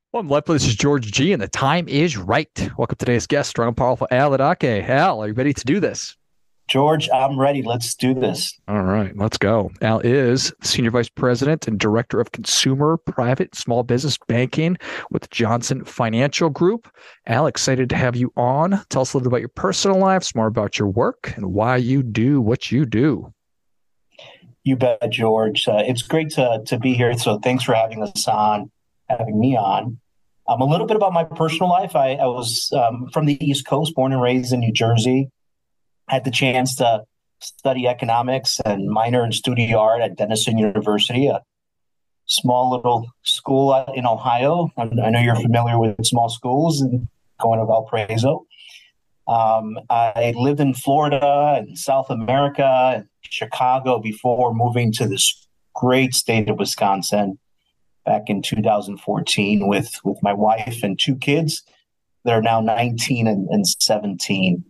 Well, this is George G, and the time is right. Welcome to today's guest, strong and powerful Al Adake. Al, are you ready to do this? George, I'm ready. Let's do this. All right, let's go. Al is Senior Vice President and Director of Consumer, Private, Small Business Banking with Johnson Financial Group. Al, excited to have you on. Tell us a little bit about your personal life, some more about your work, and why you do what you do. You bet, George. It's great to be here. So thanks for having me on. A little bit about my personal life. I was from the East Coast, born and raised in New Jersey. Had the chance to study economics and minor in studio art at Denison University, a small little school in Ohio. I know you're familiar with small schools and going to Valparaiso. I lived in Florida and South America and Chicago before moving to this great state of Wisconsin back in 2014 with my wife and two kids that are now 19 and 17.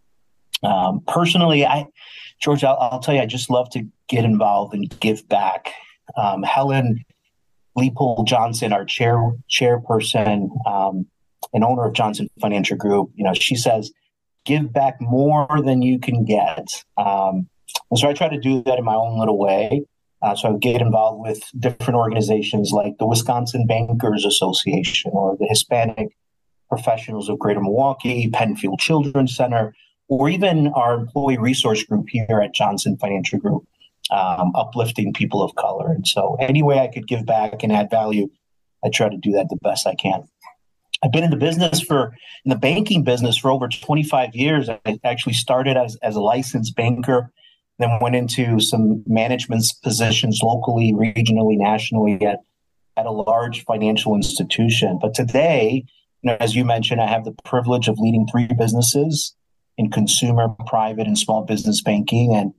Personally, George, I'll tell you, I just love to get involved and give back. Helen Leopold Johnson, our chairperson and owner of Johnson Financial Group, she says, give back more than you can get. And so I try to do that in my own little way. So I would get involved with different organizations like the Wisconsin Bankers Association or the Hispanic Professionals of Greater Milwaukee, Penfield Children's Center, or even our employee resource group here at Johnson Financial Group, uplifting people of color. And so any way I could give back and add value, I try to do that the best I can. I've been in the banking business for over 25 years. I actually started as a licensed banker, then went into some management positions locally, regionally, nationally at a large financial institution. But today, as you mentioned, I have the privilege of leading three businesses in consumer, private, and small business banking. And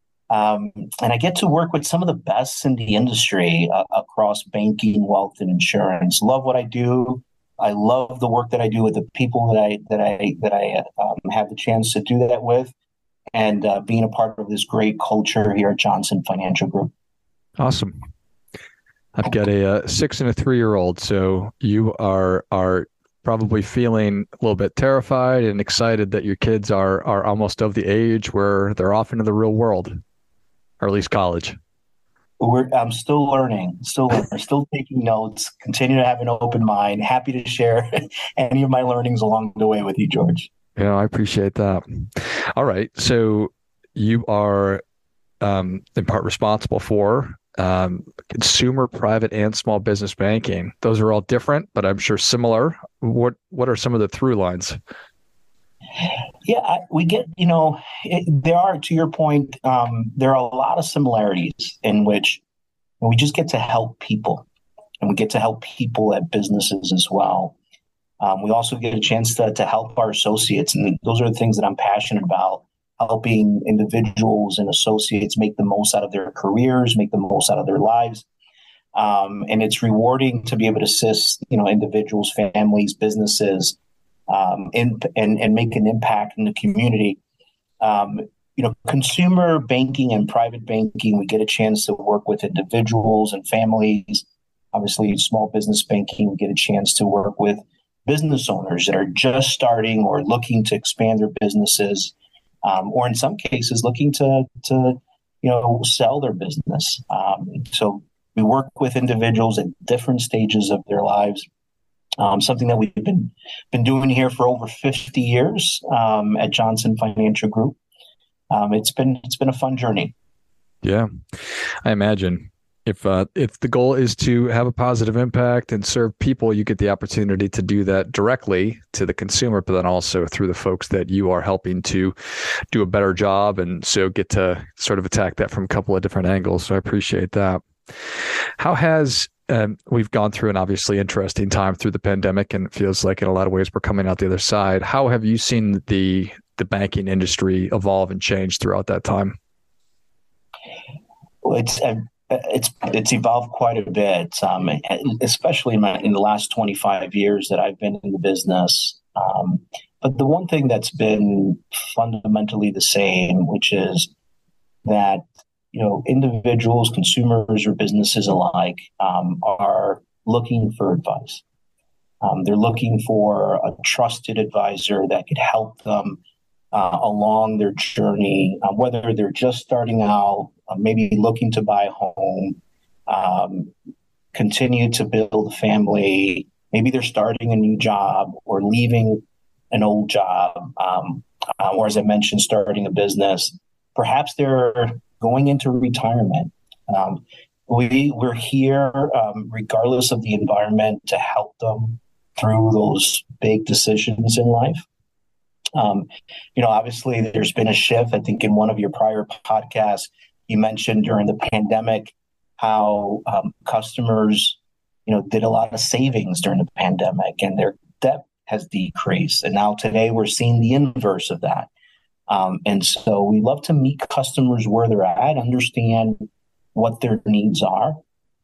I get to work with some of the best in the industry across banking, wealth, and insurance. Love what I do. I love the work that I do with the people that I have the chance to do that with, and being a part of this great culture here at Johnson Financial Group. Awesome. I've got a 6 and a 3-year-old, so you are probably feeling a little bit terrified and excited that your kids are almost of the age where they're off into the real world, or at least college. I'm still learning, still taking notes, continue to have an open mind, happy to share any of my learnings along the way with you, George. Yeah, I appreciate that. All right. So you are in part responsible for consumer, private, and small business banking. Those are all different, but I'm sure similar. What are some of the through lines? Yeah, we get, there are, to your point, there are a lot of similarities in which we just get to help people, and we get to help people at businesses as well. We also get a chance to help our associates, and those are the things that I'm passionate about, helping individuals and associates make the most out of their careers, make the most out of their lives. And it's rewarding to be able to assist, individuals, families, businesses, and make an impact in the community. Consumer banking and private banking, we get a chance to work with individuals and families. Obviously, small business banking, we get a chance to work with business owners that are just starting or looking to expand their businesses, or in some cases looking to sell their business. So we work with individuals at different stages of their lives. Something that we've been doing here for over 50 years at Johnson Financial Group. It's been a fun journey. Yeah, I imagine if the goal is to have a positive impact and serve people, you get the opportunity to do that directly to the consumer, but then also through the folks that you are helping to do a better job, and so get to sort of attack that from a couple of different angles. So I appreciate that. How has we've gone through an obviously interesting time through the pandemic, and it feels like in a lot of ways we're coming out the other side. How have you seen the banking industry evolve and change throughout that time? Well, it's evolved quite a bit, especially in the last 25 years that I've been in the business. But the one thing that's been fundamentally the same, which is that individuals, consumers, or businesses alike are looking for advice. They're looking for a trusted advisor that could help them along their journey, whether they're just starting out, maybe looking to buy a home, continue to build a family. Maybe they're starting a new job or leaving an old job, or as I mentioned, starting a business. Perhaps they're going into retirement. We're here, regardless of the environment, to help them through those big decisions in life. Obviously, there's been a shift. I think in one of your prior podcasts, you mentioned during the pandemic how customers, did a lot of savings during the pandemic, and their debt has decreased. And now today, we're seeing the inverse of that. And so we love to meet customers where they're at, understand what their needs are,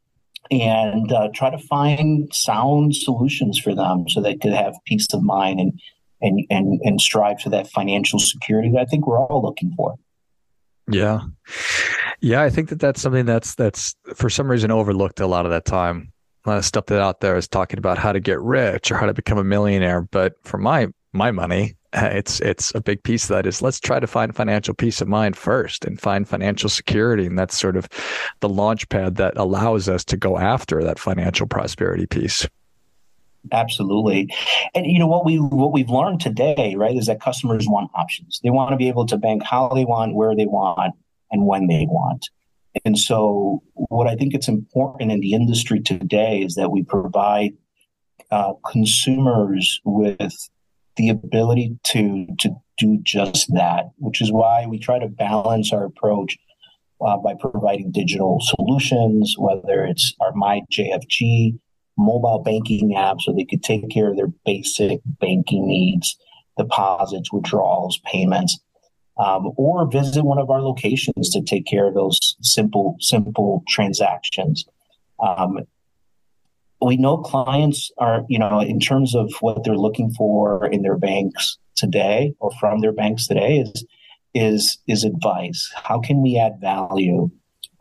and try to find sound solutions for them so they could have peace of mind and strive for that financial security that I think we're all looking for. Yeah. Yeah, I think that's something that's for some reason overlooked a lot of that time. A lot of stuff that out there is talking about how to get rich or how to become a millionaire. But for my money, it's a big piece of that is let's try to find financial peace of mind first and find financial security. And that's sort of the launch pad that allows us to go after that financial prosperity piece. Absolutely. And what we've learned today, right, is that customers want options. They want to be able to bank how they want, where they want, and when they want. And so what I think it's important in the industry today is that we provide consumers with the ability to do just that, which is why we try to balance our approach by providing digital solutions, whether it's our MyJFG mobile banking app so they could take care of their basic banking needs, deposits, withdrawals, payments, or visit one of our locations to take care of those simple transactions. We know clients are, in terms of what they're looking for in their banks today or from their banks today is advice. How can we add value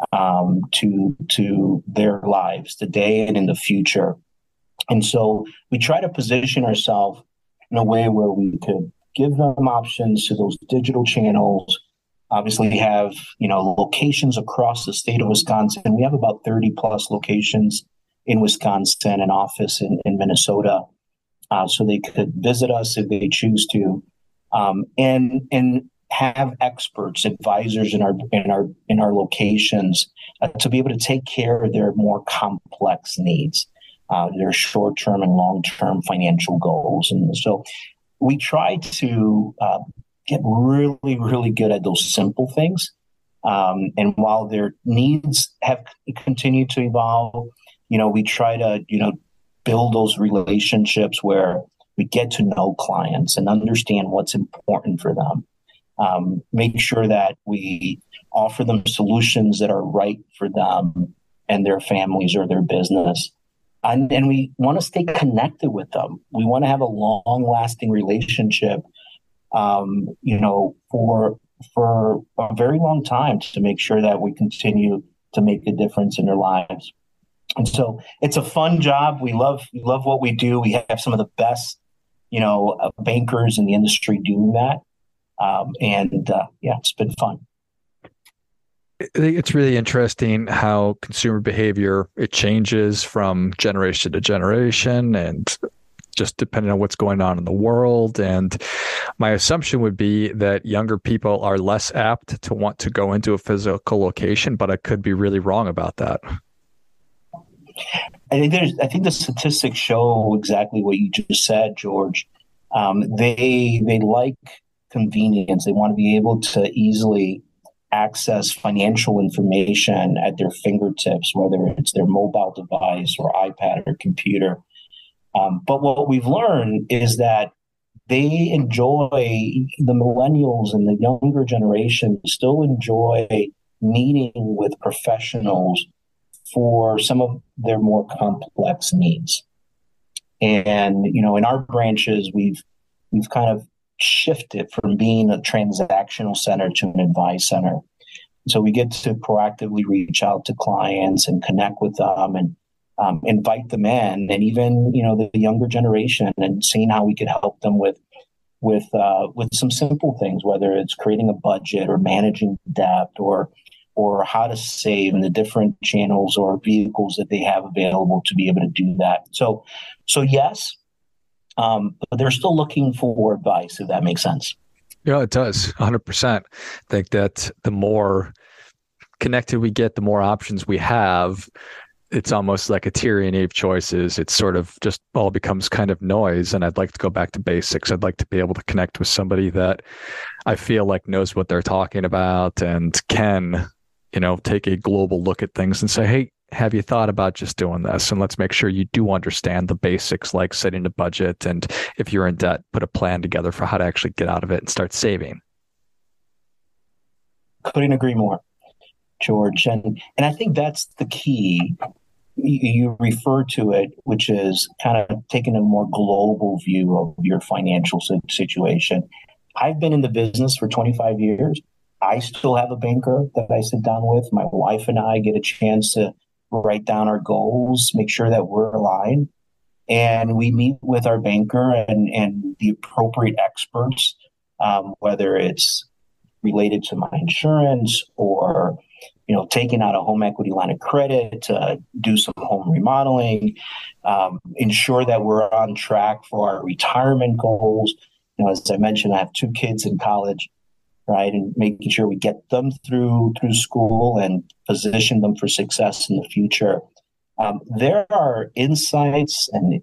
to their lives today and in the future? And so we try to position ourselves in a way where we could give them options to those digital channels. Obviously, we have locations across the state of Wisconsin. We have about 30 plus locations in Wisconsin, an office in Minnesota, so they could visit us if they choose to, and have experts, advisors in our locations to be able to take care of their more complex needs, their short-term and long-term financial goals. And so we try to get really, really good at those simple things. And while their needs have continued to evolve, we try to, build those relationships where we get to know clients and understand what's important for them. Make sure that we offer them solutions that are right for them and their families or their business. And we want to stay connected with them. We want to have a long-lasting relationship, for a very long time to make sure that we continue to make a difference in their lives. And so it's a fun job. We love what we do. We have some of the best, bankers in the industry doing that. It's been fun. I think it's really interesting how consumer behavior, it changes from generation to generation and just depending on what's going on in the world. And my assumption would be that younger people are less apt to want to go into a physical location, but I could be really wrong about that. I think the statistics show exactly what you just said, George. They like convenience. They want to be able to easily access financial information at their fingertips, whether it's their mobile device or iPad or computer. But what we've learned is that they enjoy, the millennials and the younger generation still enjoy meeting with professionals for some of their more complex needs. And, in our branches, we've kind of shifted from being a transactional center to an advice center. So we get to proactively reach out to clients and connect with them and, help them with their financial needs. And so we try to provide, a solution that is right for them. And, we want to stay connected with them. We want to have a long-lasting relationship. We try to invite them in, and even the younger generation, and seeing how we could help them with some simple things, whether it's creating a budget or managing debt or how to save in the different channels or vehicles that they have available to be able to do that. So yes, but they're still looking for advice, if that makes sense. Yeah, it does. 100%. I think that the more connected we get, the more options we have. It's almost like a tyranny of choices. It's sort of just all becomes kind of noise. And I'd like to go back to basics. I'd like to be able to connect with somebody that I feel like knows what they're talking about and can, take a global look at things and say, hey, have you thought about just doing this? And let's make sure you do understand the basics, like setting a budget. And if you're in debt, put a plan together for how to actually get out of it and start saving. Couldn't agree more, George. And I think that's the key. You refer to it, which is kind of taking a more global view of your financial situation. I've been in the business for 25 years. I still have a banker that I sit down with. My wife and I get a chance to write down our goals, make sure that we're aligned. And we meet with our banker and the appropriate experts, whether it's related to my insurance or taking out a home equity line of credit to do some home remodeling, ensure that we're on track for our retirement goals. As I mentioned, I have 2 kids in college, right? And making sure we get them through school and position them for success in the future. There are insights and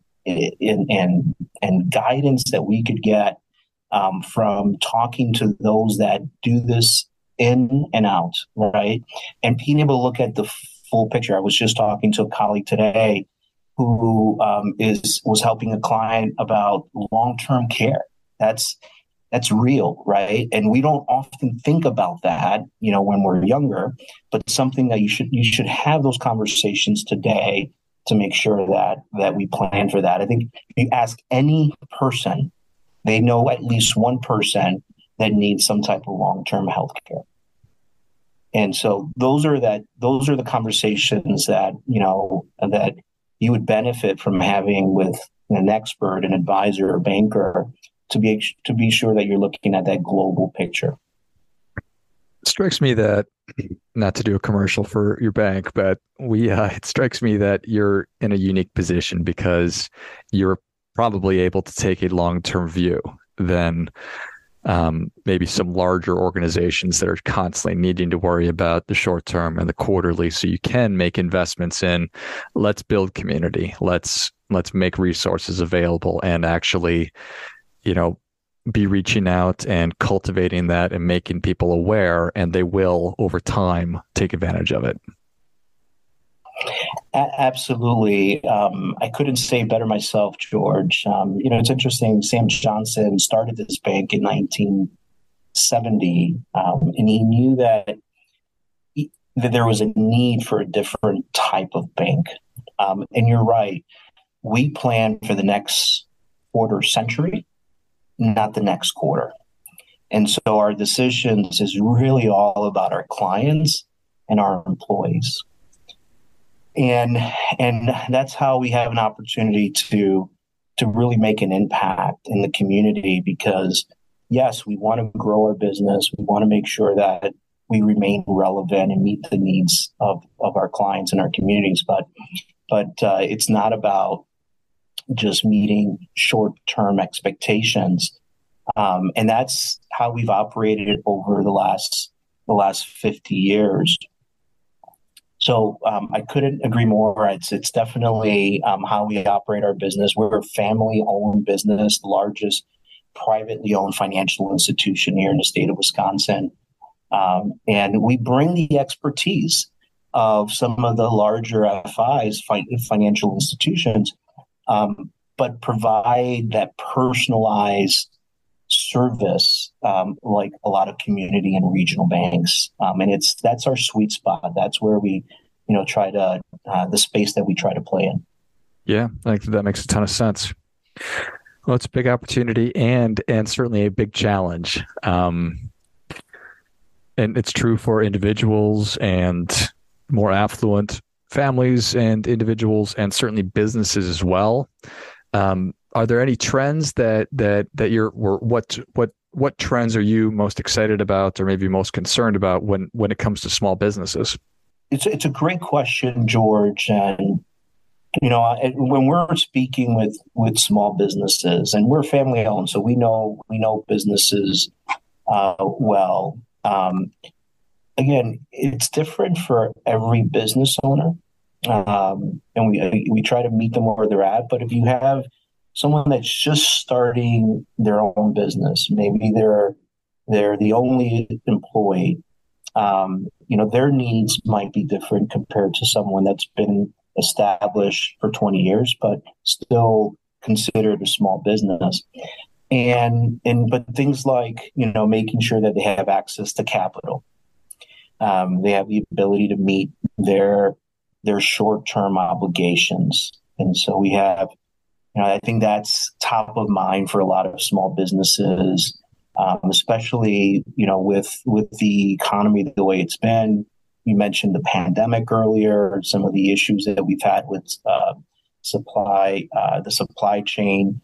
guidance that we could get from talking to those that do this in and out, right? And being able to look at the full picture. I was just talking to a colleague today who was helping a client about long-term care. That's real, right? And we don't often think about that, when we're younger, but something that you should have those conversations today to make sure that we plan for that. I think if you ask any person, they know at least one person that needs some type of long-term health care. And so those are the conversations that that you would benefit from having with an expert, an advisor, or banker to be sure that you're looking at that global picture. It strikes me that, not to do a commercial for your bank, but it strikes me that you're in a unique position because you're probably able to take a long-term view than maybe some larger organizations that are constantly needing to worry about the short term and the quarterly. So you can make investments in, let's build community, let's make resources available, and actually, be reaching out and cultivating that and making people aware, and they will over time take advantage of it. Absolutely. I couldn't say it better myself, George. It's interesting. Sam Johnson started this bank in 1970, and he knew that there was a need for a different type of bank. And you're right. We plan for the next quarter century, not the next quarter. And so our decisions is really all about our clients and our employees. And that's how we have an opportunity to really make an impact in the community, because yes, we want to grow our business. We want to make sure that we remain relevant and meet the needs of our clients and our communities. But it's not about just meeting short-term expectations. And that's how we've operated over the last 50 years. So I couldn't agree more. It's definitely how we operate our business. We're a family-owned business, the largest privately owned financial institution here in the state of Wisconsin. And we bring the expertise of some of the larger FIs, financial institutions, but provide that personalized service like a lot of community and regional banks. And that's our sweet spot. That's where we, try to, the space that we try to play in. Yeah, I think that makes a ton of sense. Well, it's a big opportunity and certainly a big challenge. And it's true for individuals and more affluent families and individuals, and certainly businesses as well. Are there any trends that what trends are you most excited about, or maybe most concerned about when it comes to small businesses? It's a great question, George. And when we're speaking with small businesses, and we're family owned, so we know businesses well. Again, it's different for every business owner, and we try to meet them where they're at. But if you have someone that's just starting their own business, maybe they're the only employee, their needs might be different compared to someone that's been established for 20 years, but still considered a small business. But things like, making sure that they have access to capital. They have the ability to meet their short-term obligations. And so we have, I think that's top of mind for a lot of small businesses, especially, with the economy the way it's been. You mentioned the pandemic earlier, some of the issues that we've had with the supply chain.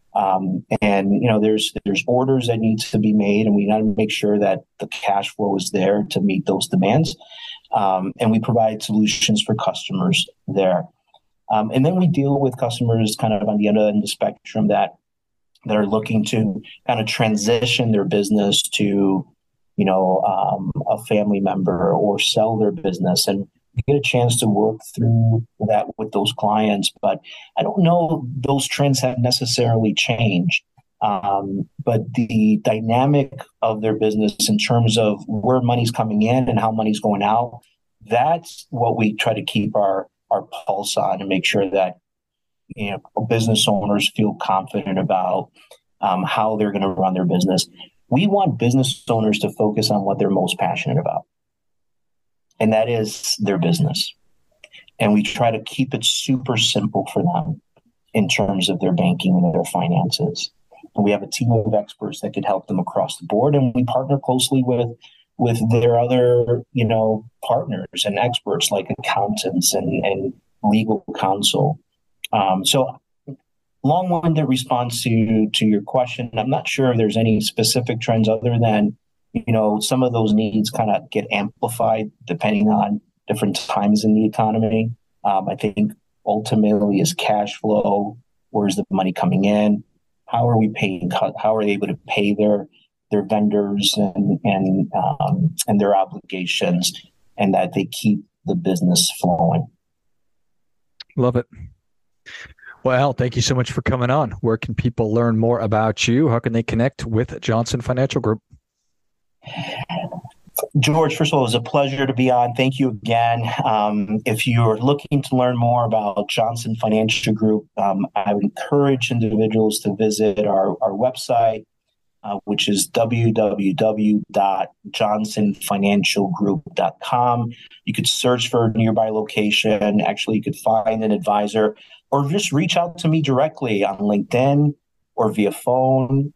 There's orders that need to be made, and we got to make sure that the cash flow is there to meet those demands. And we provide solutions for customers there. And then we deal with customers kind of on the other end of the spectrum that are looking to kind of transition their business to, a family member, or sell their business. And we get a chance to work through that with those clients. But I don't know those trends have necessarily changed. But the dynamic of their business in terms of where money's coming in and how money's going out, that's what we try to keep our pulse on, and make sure that business owners feel confident about how they're going to run their business. We want business owners to focus on what they're most passionate about, and that is their business. And we try to keep it super simple for them in terms of their banking and their finances. And we have a team of experts that can help them across the board, and we partner closely with their other, partners and experts like accountants and legal counsel. So long-winded response to your question. I'm not sure if there's any specific trends other than, some of those needs kind of get amplified depending on different times in the economy. I think ultimately is cash flow. Where's the money coming in? How are we paying? How are they able to pay their vendors and their obligations, and that they keep the business flowing? Love it. Well, Al, thank you so much for coming on. Where can people learn more about you? How can they connect with Johnson Financial Group? George, first of all, it was a pleasure to be on. Thank you again. If you're looking to learn more about Johnson Financial Group, I would encourage individuals to visit our website, which is www.johnsonfinancialgroup.com. You could search for a nearby location. Actually, you could find an advisor, or just reach out to me directly on LinkedIn or via phone.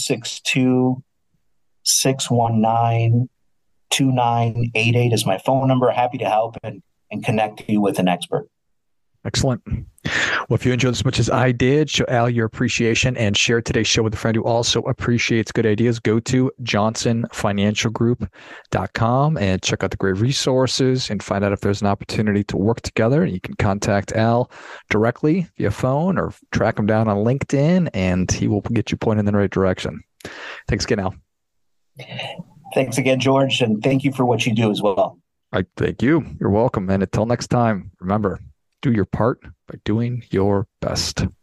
262-619-2988 is my phone number. Happy to help and connect you with an expert. Excellent. Well, if you enjoyed as much as I did, show Al your appreciation and share today's show with a friend who also appreciates good ideas. Go to johnsonfinancialgroup.com and check out the great resources and find out if there's an opportunity to work together. You can contact Al directly via phone or track him down on LinkedIn, and he will get you pointed in the right direction. Thanks again, Al. Thanks again, George, and thank you for what you do as well. I thank you. You're welcome. And until next time, remember, do your part by doing your best.